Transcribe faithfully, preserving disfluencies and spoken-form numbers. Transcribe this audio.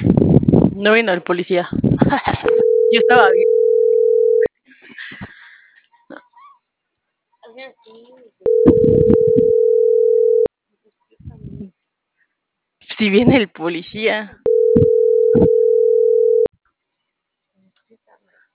No vino el policía. Yo estaba bien. Si viene el policía.